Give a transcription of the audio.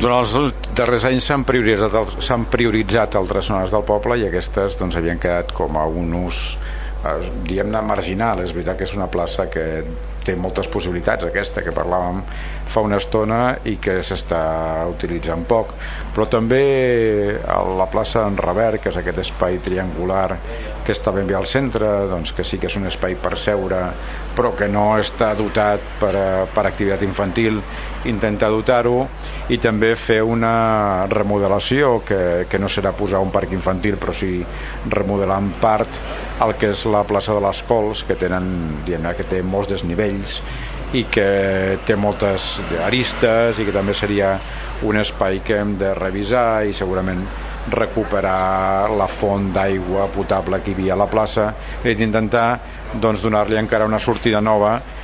Durant els darrers anys s'han prioritzat altres zones del poble i aquestes doncs, havien quedat com a un ús diguem-ne marginal. És veritat que és una plaça que té moltes possibilitats, aquesta que parlàvem fa una estona, i que s'està utilitzant poc, però també a la plaça en Revert, que és aquest espai triangular que està ben bé al centre, doncs que sí que és un espai per seure però que no està dotat per activitat infantil, intentar dotar-ho, i també fer una remodelació que no serà posar un parc infantil, però sí remodelar en part el que és la plaça de les Cols, que que té molts desnivells i que té moltes aristes, i que també seria un espai que hem de revisar i segurament recuperar la font d'aigua potable que hi havia a la plaça i intentar doncs, donar-li encara una sortida nova